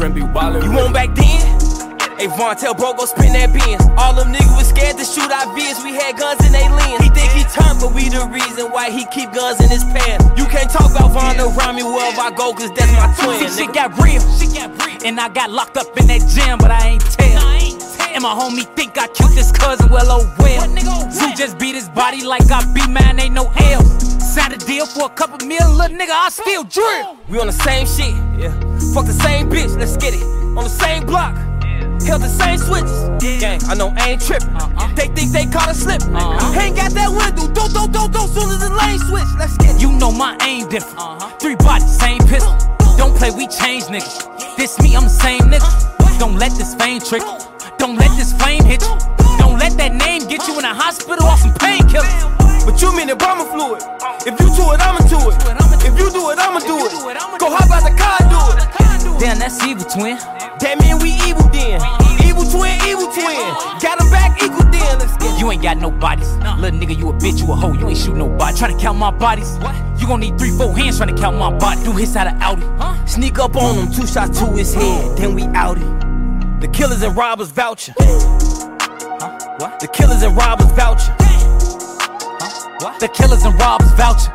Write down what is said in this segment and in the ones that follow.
Trent be wildin'. You want back then? Hey, Von, tell bro, go spin that Benz. All them niggas was scared to shoot our vids. We had guns in they lens. He think he turned, but we the reason why he keep guns in his pants. You can't talk about Von around me wherever I go, cause that's my twin. Shit got real, and I got locked up in that gym, but I ain't tell. And my homie think I killed this cousin, well, oh well. Zoo just beat his body like I beat mine, ain't no L. Signed a deal for a couple mil, little nigga, I still drill. We on the same shit, yeah. Fuck the same bitch, let's get it. On the same block. Held the same switches. Gang, I know I ain't trippin'. They think they caught a slip. Ain't got that window. Don't. Soon as the lane switch, let's get it. You know my aim different. 3 bodies, same pistol. Don't play, we change niggas. This me, I'm the same nigga. Don't let this fame trick you. Don't let this flame hit you. Don't let that name get you in a hospital off some painkillers. But you mean the bomber fluid. If you do it, I'ma do it. If you do it, I'ma do it. Go hop out the car and do it. Damn, that's evil, twin. That mean we evil then. Evil twin. Got them back equal then. Let's get it. You ain't got no bodies. Little nigga, you a bitch, you a hoe. You ain't shoot nobody. Tryna count my bodies. You gon' need 3-4 hands tryna count my body. Do hits out of Audi. Sneak up on him, 2 shots to his head, then we outie. The killers and robbers voucher. What? The killers and robbers voucher. What? The killers and robbers voucher.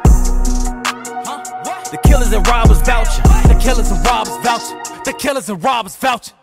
The killers and robbers voucher. The killers and robbers voucher. The killers and robbers voucher.